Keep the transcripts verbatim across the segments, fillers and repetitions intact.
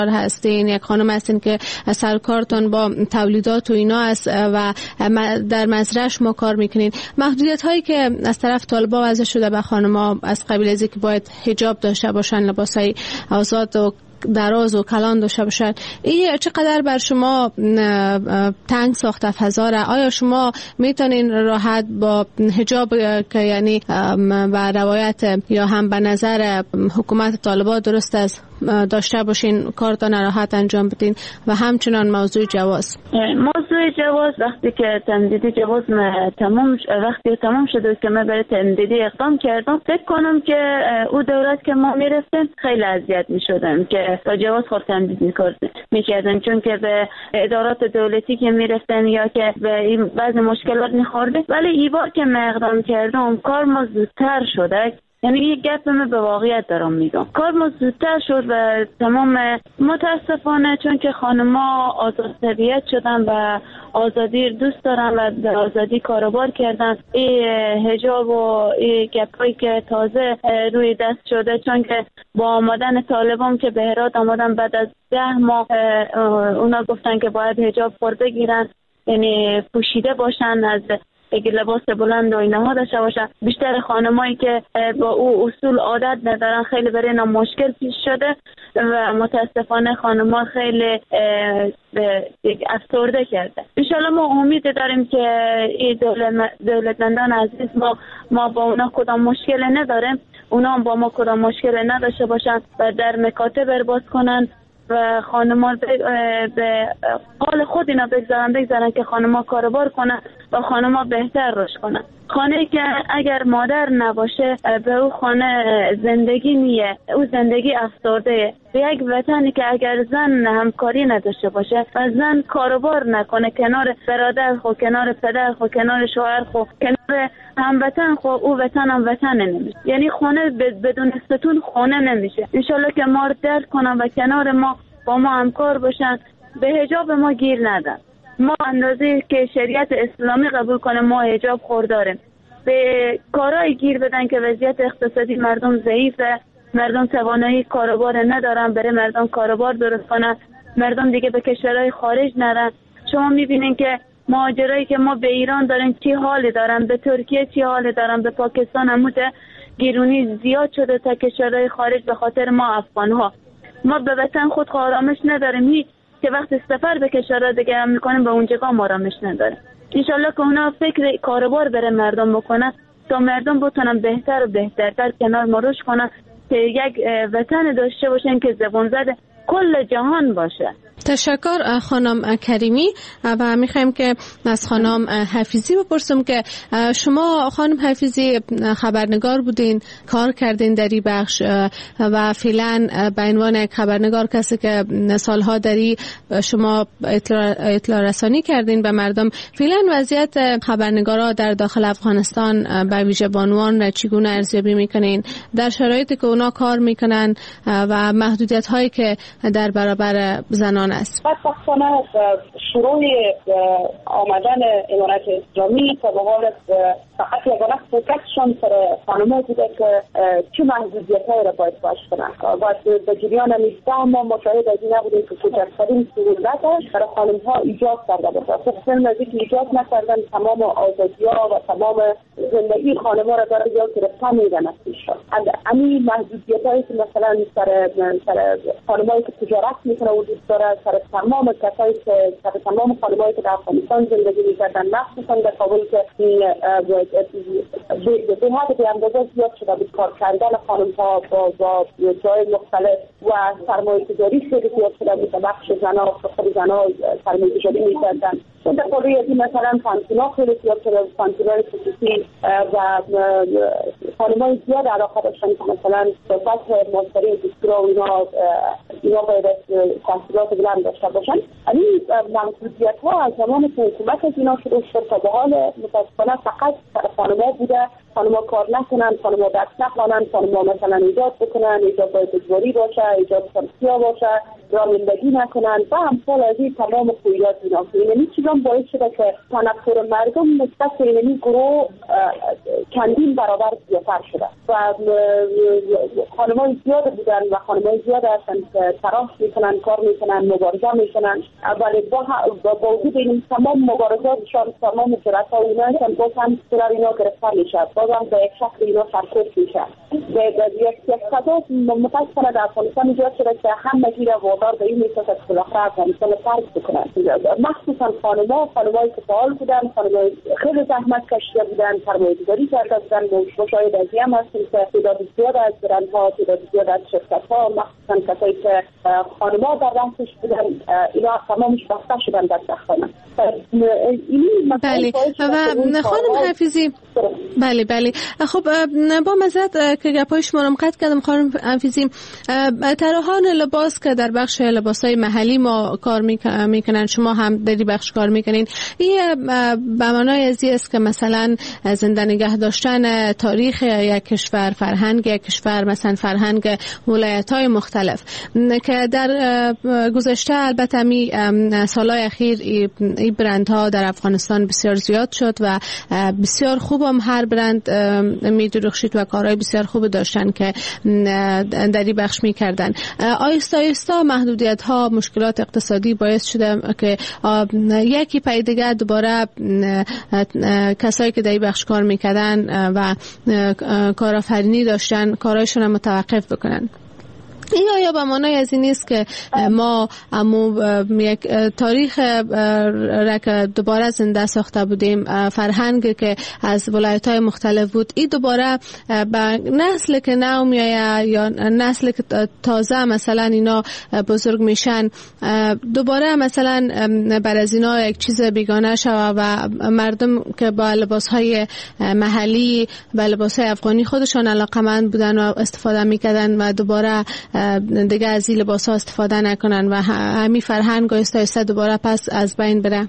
هستین، یک خانم هستین که سرکارتون با تولیدات و اینا است و در مزرعه شما کار میکنین. محدودیت هایی که از طرف طالبا وضع شده به خانم‌ها از قبیل از اینکه باید حجاب داشته باشن، لباسای آزاد و دراز و کلان داشته باشن، این چقدر بر شما تنگ ساخته فضا را؟ آیا شما میتونین راحت با حجاب که یعنی به روایت یا هم به نظر حکومت طالبان درست است داشته باشین کارتان راحت انجام بدین؟ و همچنان موضوع جواز موضوع جواز وقتی که تمدیدی جواز تمام وقتی تمام شد که من برای تمدیدی اقدام کردم، فکر کنم که او دولت که ما میرفتیم خیلی اذیت میشدم که تا جواز خود تمدید میکردن، چون که به ادارات دولتی که میرفتن یا که به بعضی مشکلات میخورده. ولی ای بار که من اقدام کردم کار ما زودتر شده. یعنی یک گپ من به واقعیت دارم میگم، کار ما زودتر شد و تمام متاسفانه چون که خانم‌ها آزاد طبیعت شدن و آزادی دوست دارن و به آزادی کاروبار کردن. این حجاب و این گپایی که تازه روی دست شده، چون که با آمدن طالبان که به هرات آمدن بعد از ده ماه اونا گفتن که باید حجاب خور بگیرن، یعنی پوشیده باشن، از اگه لباس بلند و اینها داشته باشن. بیشتر خانمایی که با او اصول عادت ندارن خیلی برای اینا مشکل پیش شده و متاسفانه خانم‌ها خیلی افسرده کرده. انشالله ما امید داریم که این دولتمندان عزیز ما ما با اونا کدام مشکل نداریم، اونا با ما کدام مشکل نداشته باشن و در مکاتب باز کنن و خانم‌ها به حال خود اینا بگذارن بگذارن که خانم‌ها کاروبار کنن و خانم‌ها بهتر رشد کنن. خانه که اگر مادر نباشه به او خانه زندگی نیه، او زندگی افسرده. به یک وطنی که اگر زن همکاری نداشته باشه و زن کاروبار نکنه کنار برادر خو، کنار پدر خو، کنار شوهر خو، کنار هموطن خو، او وطن هم وطن نمیشه. یعنی خانه بدون ستون خانه نمیشه. انشالله که ما رو درک کنن و کنار ما با ما همکار باشن، به حجاب ما گیر ندن. ما اندازه که شریعت اسلامی قبول کنه ما حجاب خورداریم. به کارهای گیر بدن که وضعیت اقتصادی مردم ضعیفه، مردم توانایی کاروبار ندارن، برای مردم کاروبار درست کنن، مردم دیگه به کشورهای خارج نرن. شما میبینین که مهاجرایی که ما به ایران دارن چی حالی دارن، به ترکیه چی حالی دارن، به پاکستان همون گیرونی زیاد شده تا کشورهای خارج به خاطر ما افغان‌ها. ما به وطن خود آرامش نداریم، هیچ که وقت سفر به کشورها دیگه هم میکنیم به اونجا ما آرامش نداره. انشالله که اونا فکر کاروبار برای مردم بکنن تا مردم بتونن بهتر و بهترتر کنار ما رشد کنن، که یک وطن داشته باشن که زبان زده کل جهان باشه. تشکر خانم کریمی. و میخوایم که از خانم حفیظی بپرسم که شما خانم حفیظی خبرنگار بودین، کار کردین در این بخش و فعلا به عنوان یک خبرنگار، کسی که سالها داری شما اطلاع, اطلاع رسانی کردین به مردم، فعلا وضعیت خبرنگارا در داخل افغانستان به ویژه بانوان را چگونه ارزیابی میکنین در شرایطی که اونا کار میکنن و محدودیت هایی که در برابر زنان است؟ بدبختانه شروع آمدن امارت اسلامی تا به حال فقط یگانه فوکسشون سر خانم‌ها بوده که چه محدودیت‌هایی را باید باش کنند. باید به جریان نیستا ما مشاهد از این نبودیم که کوچکترین سهولت برای خانم‌ها ایجاد کرده باشه. خب فیلم از اینکه ایجاد نکردن تمام آزادی‌ها و تمام زندگی خانم‌ها را داره یا گرفتن میدن از پیشا. همین محدودیت‌هایی که مثلا سر سر خانم‌هایی که تجارت میکنه وجود داره، سر تمام کسایی که سر تمام خانم‌هایی که در افغانستان زندگی می‌کردن، مخصوصا در کابل که به حد به اندازه زیاد شده بود کار کردن خانم‌ها با با جای مختلف و سرمایه‌گذاری خیلی زیاد شده بود. بخش زن‌ها خود زن‌ها سرمایه‌گذاری می‌کردن. در قضیه مثلا پانتونا خیلی زیاد شده بود، پانتونای خصوصی و خانم‌های زیاد علاقه داشتن که مثلا صحبت مستری دکترا و اینا اینا باید تحصیلات بلند داشته باشن. این محدودیت‌ها از زمان که حکومت از اینا شروع شد تا به حال متاسفانه فقط خانم‌ها بوده خانم‌ها کار نکنن، خانم‌ها درس نخوانن، خانم‌ها مثلا ایجاد بکنن، ایجاد باید اجباری باشه، ایجاد خمسیا باشه، رانندگی نکنن و همسال از این تمام خویات اینا. یعنی چیزا باعث شده که تنفر مردم نسبت به این گروه چندین برابر زیادتر شده و خانم‌های زیاد بودن و خانم‌های زیاد هستن که تلاش میکنن، کار میکنن، مبارزه میکنن، ولی با با وجود این تمام مبارزاتشان، تمام جرأت‌ها اینا هم باز هم سر اینا گرفتار میشه، باز هم به یک شکل اینا سرکوب میشه. به یک یک قضا متأسفانه در افغانستان ایجاد شده که همه گیر وادار به این میشه که بالاخره افغانستان رو ترک بکنن. مخصوصا خانم‌ها، خانم‌هایی که فعال بودن، خانم‌های خیلی زحمت کشیده بودن، سرمایه‌گذاری کرده بودن. مشاهده از این هم هستیم که تعداد زیاد از برندها، تعداد زیاد از شرکت‌ها، مخصوصا کسایی که خانم‌ها در رأسش بودن، اینا تمامش بسته شدن در سختانه. بله و خانم حفیظی، بله بله خب با معذرت که گپای شما رو قطع کردم خانم حفیظی، طراحان لباس که در بخش لباسای محلی ما کار میکنن، شما هم در این بخش کار میکنین، این به معنای از این است که مثلا زنده نگه داشتن تاریخ یک کشور، فرهنگ یک کشور، مثلا فرهنگ ولایت‌های مختلف که در گذشته البته می سالهای اخیر این برندها در افغانستان بسیار زیاد شد و بسیار خوب هم هر برند می درخشید و کارهای بسیار خوب داشتن که در این بخش می کردن. آیستا آیستا محدودیت ها، مشکلات اقتصادی باعث شده که یکی پای دیگه دوباره کسایی که در این بخش کار میکردن و کارآفرینی داشتن کارهایشون هم متوقف بکنن. این آیا به معنای از این نیست که ما امو یک تاریخ را که دوباره زنده ساخته بودیم، فرهنگ که از ولایت‌های مختلف بود، این دوباره به نسل که نو میایه یا نسل که تازه مثلا اینا بزرگ میشن دوباره مثلا بر از اینا یک چیز بیگانه شوه و مردم که با لباس‌های محلی با لباس‌های افغانی خودشان علاقه‌مند بودن و استفاده میکردن و دوباره دیگه از این لباس ها استفاده نکنن و همین فرهنگ آیسته آیسته دوباره پس از بین بره.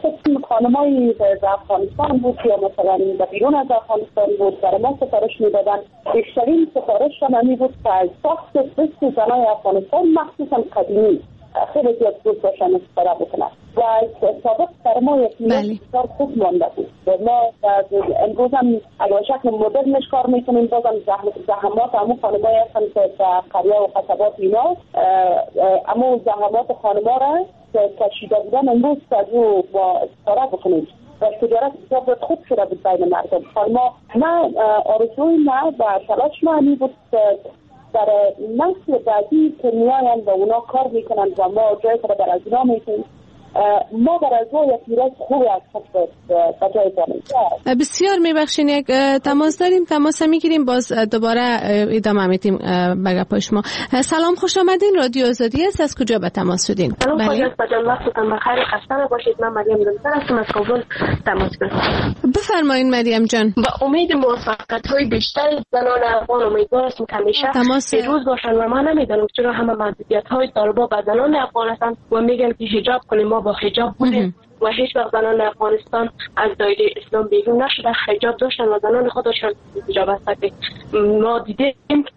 خانمایی در افغانستان بود یا مثلا در بیرون از افغانستان بود در ما سفارش میدادن، بیشترین سفارش هم بود که از ساخت دست زنای افغانستان مخصوصا قدیمی خیلی زیاد دوست داشتن استفاده بکنن و از سابق در ما یک بسیار خوب مانده بود. ما امروز هم اگر شکل مدرنش کار میکنیم بازم زحمات همون خانمایی هستن که در قریه و قصبات اینا اما زحمات خانما را که کشیده بودن امروز از او با استفاده بکنیم و تجارت بسیار خوب شده بود بین مردم. خانما نه آرزوی نه و تلاش معنی بود در نسل بعدی که میاین و اونا کار میکنن و ما جای که در از اونا میکنیم ما در از او یک میراث خوبی از خود به جای داریم. بسیار میبخشین یک تماس داریم، تماس میگیریم باز دوباره ادامه میدیم به گپای شما. سلام، خوش آمدین، رادیو آزادی است. از کجا به تماس شدین؟ سلام، خوش آمدید، وقتتون بخیر، خسته نباشید. من مریم دلسر هستم از کابل تماس گرفتم. بفرمایید مریم جان. با امید موفقیت های بیشتر زنان افغان امیدوار هستم که همیشه پیروز باشن و من نمیدونم چرا همه محدودیت های طالبان به زنان افغان هستن و میگن که حجاب کنیم. ما با حجاب بودیم و هیچ وقت زنان افغانستان از دایره اسلام بیرون نشده، حجاب داشتن و زنان خودشان حجاب هستند. ما دیدیم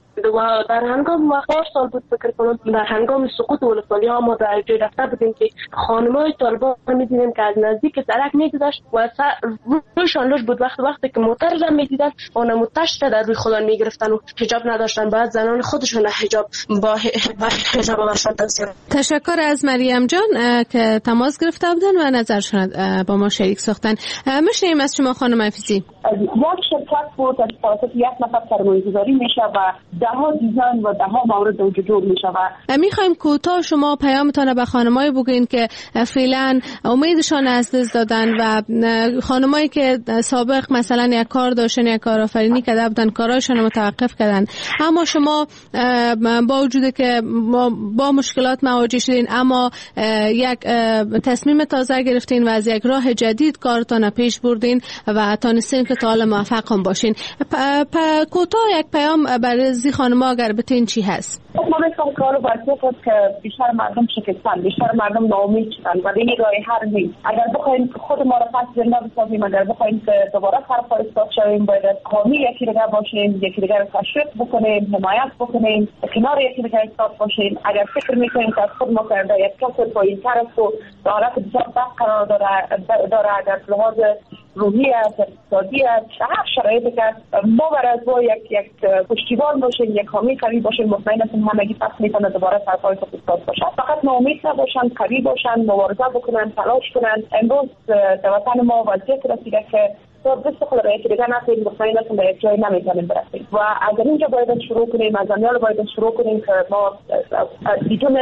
و در هنگام وقار سال بود فکر کنم در هنگام سقوط ولسوالی ها ما در جای رفته بودیم که خانمای طالبان می‌دیدیم که از نزدیک سرک می‌گذشت و روشان لوش بود. وقت وقتی که موتر زن می‌دیدن اون موترش در روی خودان می‌گرفتن و حجاب نداشتن، بعد زنان خودشون حجاب با حجاب داشتن. تشکر از مریم جان که تماس گرفته بودن و نظرشون با ما شریک ساختن. میشیم از شما خانم حفیظی. یک شرکت بود از طرف یک نفر سرمایه‌گذاری میشه و ده ها دیزاین و ده ها مورد وجود می شود. میخوایم کوتاه شما پیامتان به خانمایی بگین که فعلا امیدشان از دست دادن و خانمایی که سابق مثلا یک کار داشتن، یک کارآفرینی کرده بودن، کاراشون متوقف کردن، اما شما با وجود که با مشکلات مواجه شدین اما یک تصمیم تازه گرفتین و از یک راه جدید کارتان پیش بردین و تانستین که تا حالا موفق هم باشین. کوتاه یک پیام برای خانم‌ها اگر بتین چی هست؟ ما میخوام کارو باید کنیم که بیشتر مردم شکستن، بیشتر مردم ناامید شدن و دیگه راه حل نیست. اگر بخوایم خود ما را پس زنده بسازیم، اگر بخوایم که دوباره سرپا ایستاد شویم، باید حامی یکی دیگر باشیم، یکی دیگر رو تشویق بکنیم، حمایت بکنیم، کنار یکی دیگر ایستاد باشیم. اگر فکر میکنیم که از خود ما کرده یک کس پایین‌تر است و به حالت بسیار بد قرار داره داره اگر لحاظ روحی است، اقتصادی است، هر شرایطی که ما برای از یک یک پشتیبان باشیم، یک حامی قوی باشیم، مطمئن هستیم همگی پس میتونه دوباره سرپای خود ایستاد باشن. فقط ناامید نباشن، قوی باشن، مبارزه بکنن، تلاش کنن. امروز در وطن ما وضعیت رسیده که تو دست خود را یکی دیگر نکنیم، مطمئن هستیم به یک جای نمیتونیم برسیم و از اینجا باید شروع کنیم، از امیال باید شروع کنیم که ما بدون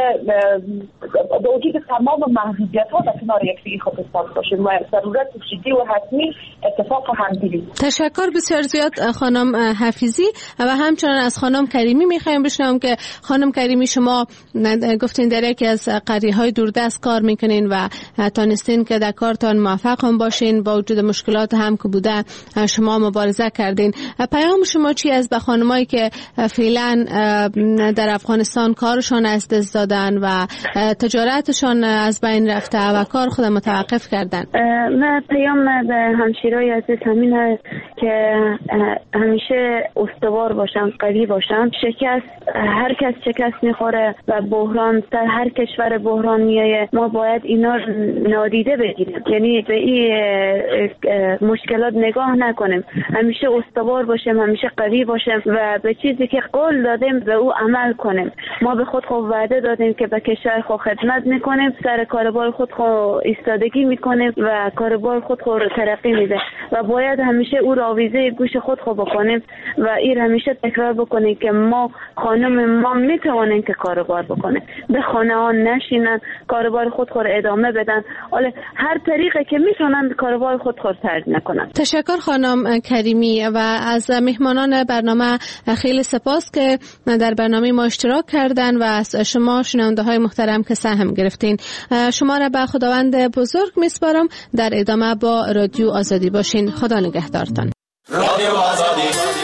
با وجود تمام محدودیت ها در کنار یکدیگر خود ایستاد باشیم و ضرورت جدی و حتمی اتفاق همدلی. تشکر بسیار زیاد خانم حفیظی و همچنان از خانم کریمی میخوایم بشنوم که خانم کریمی شما گفتین در یکی از قریه‌های دوردست کار میکنین و تانستین که در کارتان موفق هم باشین با وجود مشکلات هم که بوده شما مبارزه کردین. پیام شما چی است به خانمایی که فعلا در افغانستان کارشان از دست دادن و تجارتشان از بین رفته و کار خود متوقف کردن؟ من پیام به همشیرای عزیز همین است که همیشه استوار باشن، قوی باشن. شکست هر کس شکست میخوره و بحران در هر کشور بحران میایه. ما باید اینا نادیده بگیریم، یعنی به این مشکلات نگاه نکنیم، همیشه استوار باشیم، همیشه قوی باشیم و به چیزی که قول دادیم به او عمل کنیم. ما به خود خود وعده دادیم که به کشور خود خدمت میکنیم، سر کاربار خود خود ایستادگی میکنیم و کاربار خود خود ترقی میده و باید همیشه او را آویزه گوش خود خود بکنیم و این همیشه تکرار بکنیم که ما خانم ما میتوانیم که کاربار بکنیم، به خانه ها نشینن، کاربار خود خود ادامه بدن، حالا هر طریقه که میتونن کاربار خود خود ترک نکنن. تشکر خانم کریمی و از مهمانان برنامه خیلی سپاس که در برنامه ما اشتراک کردن و از شما شنونده های محترم که سهم گرفتین. شما را به خداوند بزرگ میسپارم. در ادامه با رادیو آزادی باشین. خدا نگهدارتان. رادیو آزادی